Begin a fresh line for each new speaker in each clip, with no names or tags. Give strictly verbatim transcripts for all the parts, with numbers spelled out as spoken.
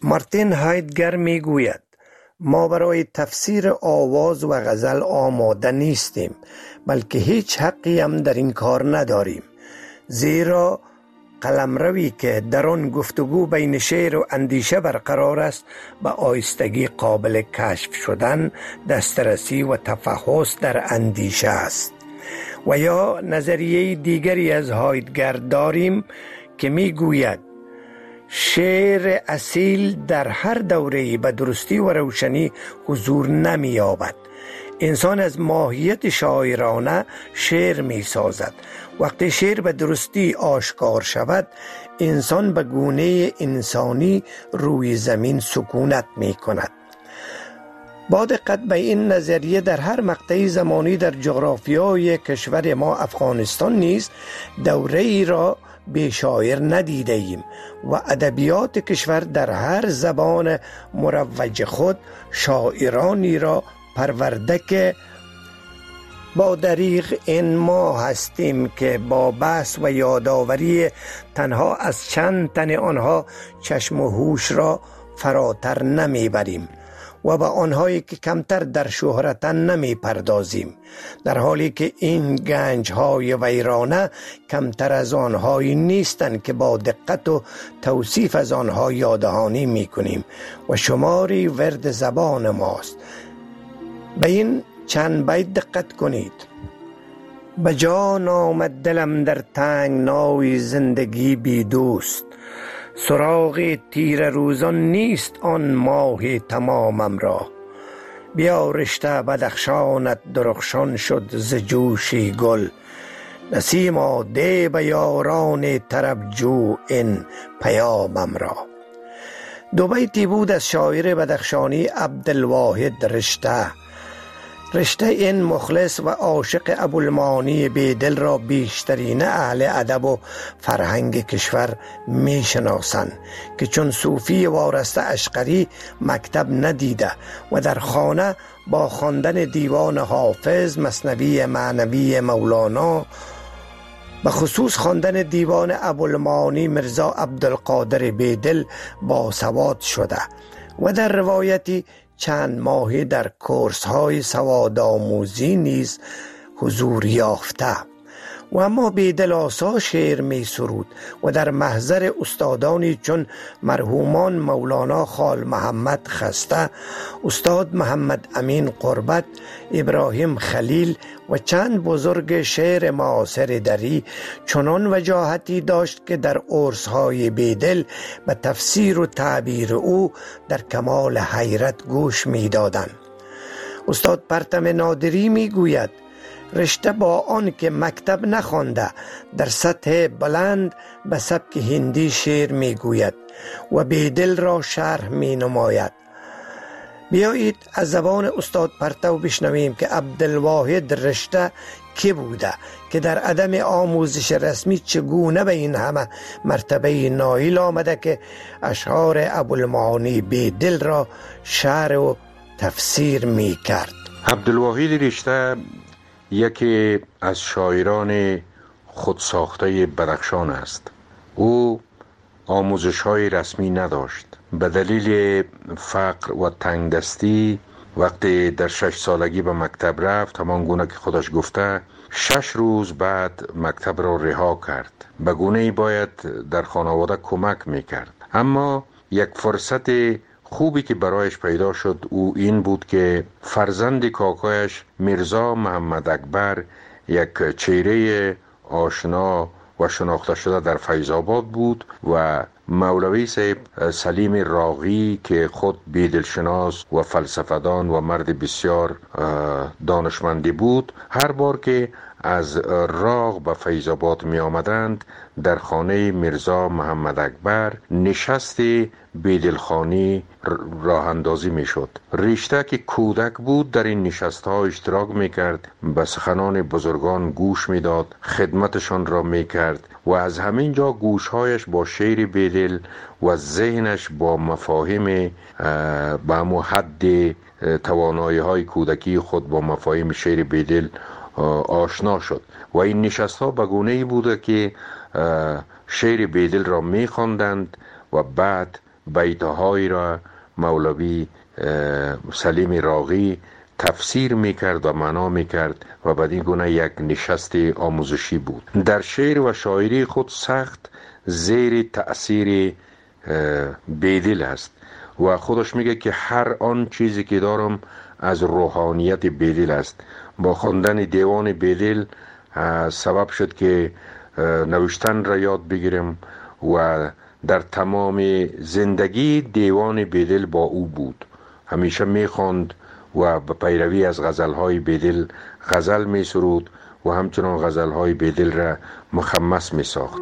مارتین هایدگر می گوید ما برای تفسیر آواز و غزل آماده نیستیم، بلکه هیچ حقی هم در این کار نداریم، زیرا قلمروی که در آن گفتگو بین شعر و اندیشه برقرار است به آهستگی قابل کشف شدن، دسترسی و تفحص در اندیشه است. و یا نظریه دیگری از هایدگر داریم که می گوید شعر اصیل در هر دوره‌ای به درستی و روشنی حضور نمی یابد. انسان از ماهیت شاعرانه شعر می سازد. وقتی شعر به درستی آشکار شود، انسان به گونه انسانی روی زمین سکونت می کند. با دقت به این نظریه در هر مقطع زمانی در جغرافیای کشور ما افغانستان نیز دوره ای را به شاعر ندیده ایم و ادبیات کشور در هر زبان مروج خود شاعرانی را پرورده که با دریغ این ما هستیم که با بحث و یادآوری تنها از چند تن آنها چشم و هوش را فراتر نمی بریم و به آنهایی که کمتر در شهرتن نمی پردازیم، در حالی که این گنج های ویرانه کمتر از آنهایی نیستند که با دقت و توصیف از آنها یاددهانی می کنیم و شماری ورد زبان ماست. به این چند بیت دقت کنید: به جان آمد دلم در تنگنای زندگی بی دوست، سراغ تیر روزان نیست آن ماه تمامم را. بیا رشته بدخشانت درخشان شد ز جوشی گل، نسیما ده به یاران طرب جو این پیامم را. دو بیتی بود از شاعر بدخشانی عبدالواحد رشته. رشته این مخلص و عاشق ابوالمعانی بیدل را بیشترین اهل ادب و فرهنگ کشور می شناسند که چون صوفی وارسته اشقری مکتب ندیده و در خانه با خواندن دیوان حافظ، مثنوی معنوی مولانا، به خصوص خواندن دیوان ابوالمعانی مرزا عبدالقادر بیدل باسواد شده و در روایتی چند ماهی در کورس های سوادآموزی نیز حضور یافته. و اما بیدل آسا شعر می سرود و در محضر استادانی چون مرحومان مولانا خال محمد خسته، استاد محمد امین قربت، ابراهیم خلیل و چند بزرگ شعر معاصر دری چنان وجاهتی داشت که در عرس های بیدل به تفسیر و تعبیر او در کمال حیرت گوش می دادند. استاد پرتم نادری می گوید رشته با آن که مکتب نخوانده در سطح بلند به سبک هندی شعر می گوید و بیدل را شرح می نماید. بیایید از زبان استاد پرتو بشنویم که عبدالواحد رشته کی بوده که در عدم آموزش رسمی چگونه به این همه مرتبه نایل آمده که اشعار ابوالمعانی بیدل را شرح و تفسیر می کرد.
عبدالواحد رشته یکی از شاعران خودساخته بدخشان است. او آموزش های رسمی نداشت. به دلیل فقر و تنگ دستی وقتی در شش سالگی به مکتب رفت، همان گونه که خودش گفته، شش روز بعد مکتب را رها کرد. به گونه‌ای باید در خانواده کمک میکرد. اما یک فرصت خوبی که برایش پیدا شد او این بود که فرزند کاکایش میرزا محمد اکبر، یک چهره آشنا و شناخته شده در فیض آباد بود و مولوی صاحب سلیم راغی که خود بیدلشناس و فلسفه‌دان و مرد بسیار دانشمندی بود، هر بار که از راغ به فیض آباد می آمدند در خانه میرزا محمد اکبر نشست بیدلخانی راه اندازی می شد. رشته که کودک بود در این نشست ها اشتراک می کرد، به سخنان بزرگان گوش می داد، خدمتشان را می کرد و از همین جا گوشهایش با شعر بیدل و ذهنش با مفاهیم به همون حد توانایی های کودکی خود با مفاهیم شعر بیدل آشنا شد و این نشست ها به گونه‌ای بوده که شعر بیدل را می خواندند و بعد بیتهای را مولوی سلیم راغی تفسیر میکرد و معنا میکرد و بدین گونه یک نشست آموزشی بود. در شعر و شاعری خود سخت زیر تأثیر بیدل است و خودش میگه که هر آن چیزی که دارم از روحانیت بیدل است. با خواندن دیوان بیدل سبب شد که نوشتن را یاد بگیرم و در تمام زندگی دیوان بیدل با او بود. همیشه میخواند و به پیروی از غزلهای بیدل غزل میسرود و همچنان غزلهای بیدل را مخمس میساخت.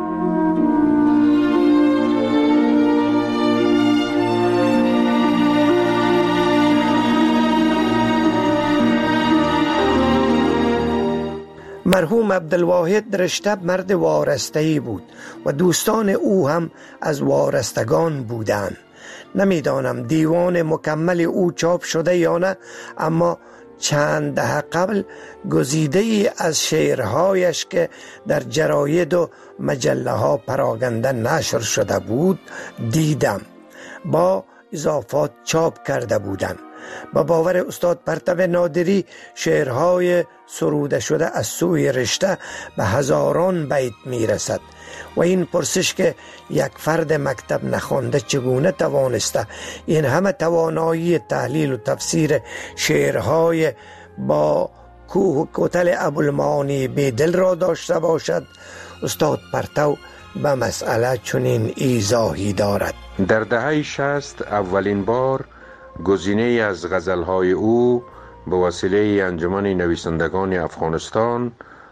مرحوم عبدالواحد رشته مرد وارسته‌ای بود و دوستان او هم از وارستگان بودند. نمیدانم دیوان مکمل او چاپ شده یا نه، اما چند دهه قبل گزیده ای از شعرهایش که در جراید و مجله ها پراگنده نشر شده بود دیدم. با اضافات چاپ کرده بودند. با باور استاد پرتو نادری شعرهای سروده شده از سوی رشته به هزاران بیت می رسد و این پرسش که یک فرد مکتب نخوانده چگونه توانسته این همه توانایی تحلیل و تفسیر شعرهای با کوه و کتل ابوالمعانی بیدل را داشته باشد، استاد پرتو به مسئله چنین ایضاحی دارد.
در دهه شصت اولین بار گزینه از غزلهای او به وسیله انجمن نویسندگان افغانستان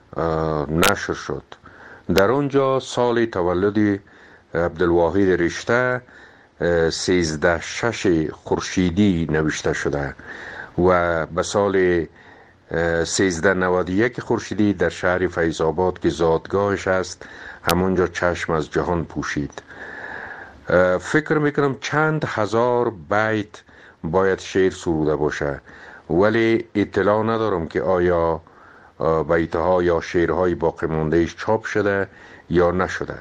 نشر شد. در آنجا سال تولد عبدالواحد رشته سیزده شش خورشیدی نوشته شده و به سال سیزده نود و یک خورشیدی در شهر فیض‌آباد که زادگاهش است همونجا چشم از جهان پوشید. فکر میکنم چند هزار بیت باید شعر سروده باشه، ولی اطلاع ندارم که آیا بیتها یا شعرهای باقی موندهش چاپ شده یا نشده.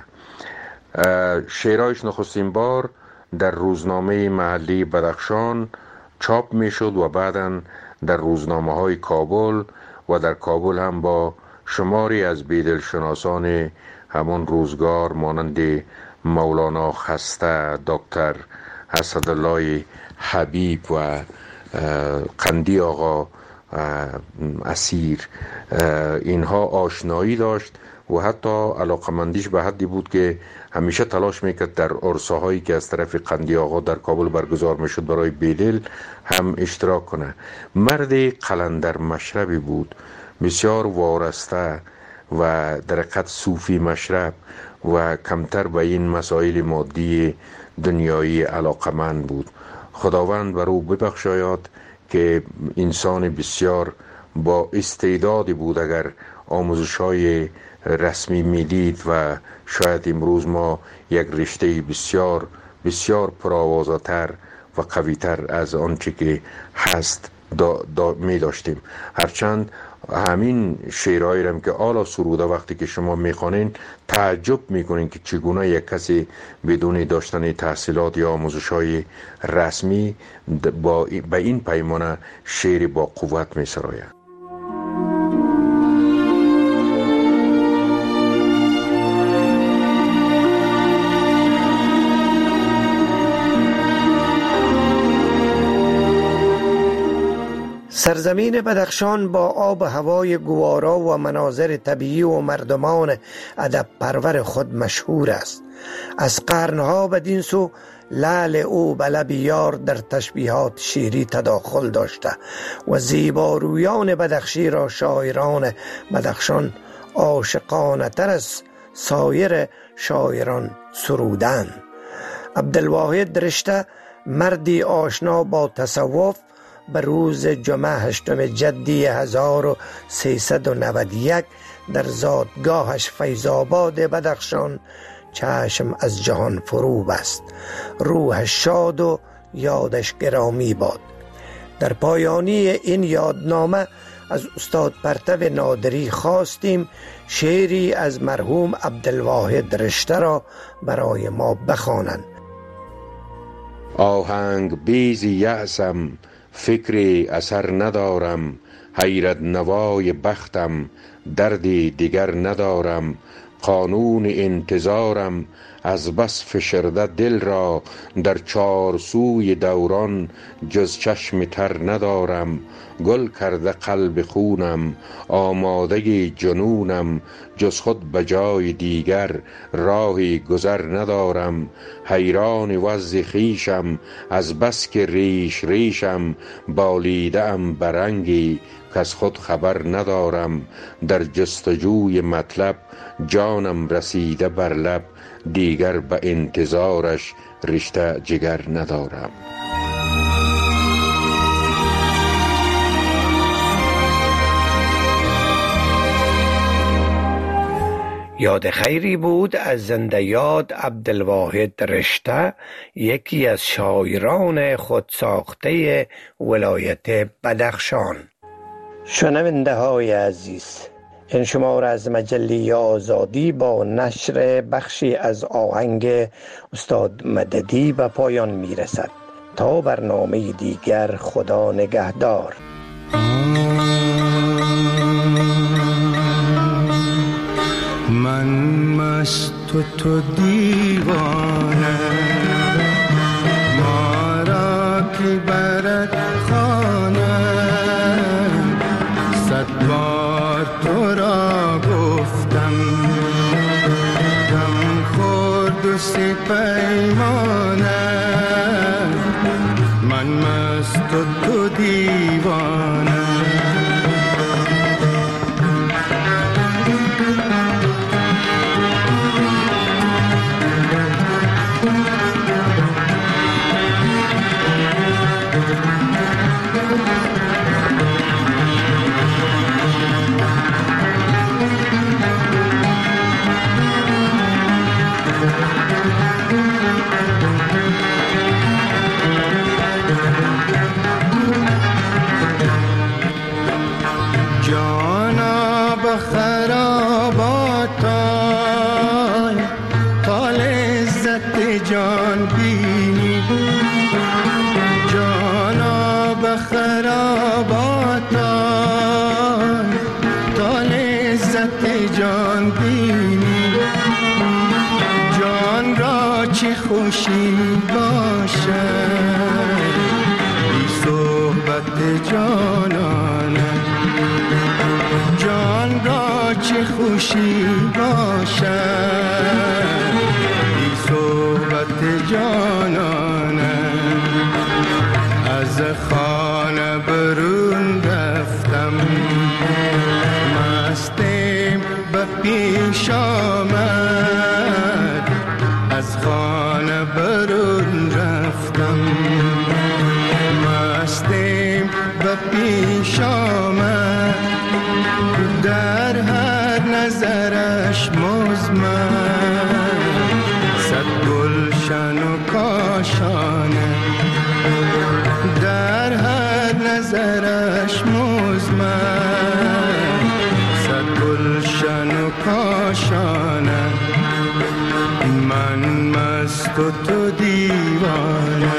شعرهایش نخستین بار در روزنامه محلی بدخشان چاپ می شد و بعداً در روزنامه های کابل و در کابل هم با شماری از بیدل شناسان همون روزگار مانند مولانا خسته، دکتر اسدالله حبیب و قندی آقا اسیر اینها آشنایی داشت و حتی علاقمندیش به حدی بود که همیشه تلاش میکرد در عرصه‌هایی که از طرف قندی آقا در کابل برگزار میشد برای بیدل هم اشتراک کنه. مرد قلندر مشربی بود، بسیار وارسته و در حقیقت صوفی مشرب و کمتر به این مسائل مادی دنیایی علاقمند بود. خداوند بر او ببخشاید که انسان بسیار با استعدادی بود. اگر آموزش‌های رسمی میدید و شاید امروز ما یک رشته بسیار بسیار پرآوازه‌تر و قوی‌تر از آنچه که هست دا دا می داشتیم. هرچند همین شعرهایی هم که آلا سروده وقتی که شما میخوانین تعجب میکنین که چگونه یک کسی بدون داشتن تحصیلات یا آموزش‌های رسمی با به این پیمانه شعر با قوت میسراید.
سرزمین بدخشان با آب و هوای گوارا و مناظر طبیعی و مردمان ادب پرور خود مشهور است. از قرنها بدین سو لعل او به لب یار در تشبیهات شیری تداخل داشته و زیبارویان بدخشی را شاعران بدخشان عاشقانه تر از سایر شاعران سرودند. عبدالواحد رشته مردی آشنا با تصوف به روز جمعه هشتم جدی هزار و سیصد و نود و یک در زادگاهش فیض‌آباد بدخشان چشم از جهان فرو بست. روحش شاد و یادش گرامی باد. در پایانی این یادنامه از استاد پرتو نادری خواستیم شعری از مرحوم عبدالواحد رشته را برای ما بخوانند.
آهنگ بیز یأسم، فکری اثر ندارم. حیرت نوای بختم، دردی دیگر ندارم. قانون انتظارم از بس فشرده دل را، در چار سوی دوران جز چشم تر ندارم. گل کرده قلب خونم، آماده جنونم. جز خود به جای دیگر راهی گذر ندارم. حیران وضع خویشم، از بس که ریش ریشم. بالیده ام به رنگی کز خود خبر ندارم. در جستجوی مطلب جانم رسیده بر لب. دیگر به انتظارش رشته جگر ندارم.
یاد خیری بود از زنده یاد عبدالواحد رشته، یکی از شاعران خودساخته ولایت بدخشان. شنونده های عزیز، این شماره از مجله آزادی با نشر بخشی از آهنگ استاد مددی به پایان می رسد. تا برنامه دیگر، خدا نگهدار.
من مست و تو دیوانه، ما را که برد خانه. صد بار تو را گفتم، غم خورد و سی پیمانه. من مست و تو دیوانه. جانا به خرابات آی، تا لذت جان بینی. جانا به خرابات آی، تا لذت جان بینی. جان را چه خوشی باشد بی صحبت جانانه. جان را چه خوشی باشد بی صحبت جانانه. از خانه برون رفتم، مستم به پیش آمد. از خانه برون رفتم، مستم به پیش آمد. در هر نظرش مزمن، صد گلشن و کاشانه. در هر نظرش مزمن، صد گلشن و کاشانه. من مست و تو دیوانه.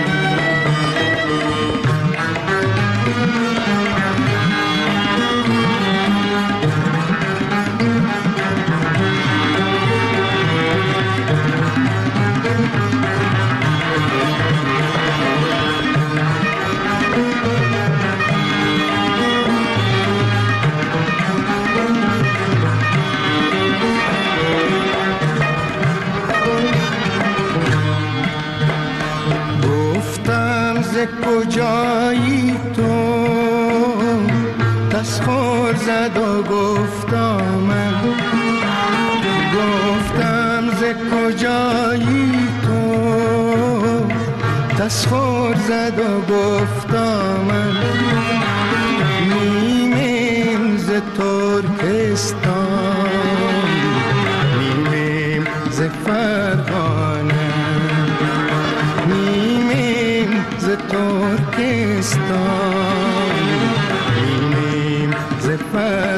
کجایی تو تسخور زد و گفتا من. گفتم ز کجایی تو تسخور زد و گفتا من. نیمیم ز ترکستان، نیمیم ز فرغانه. ز ترکستان، نیمیم ز فرغانه.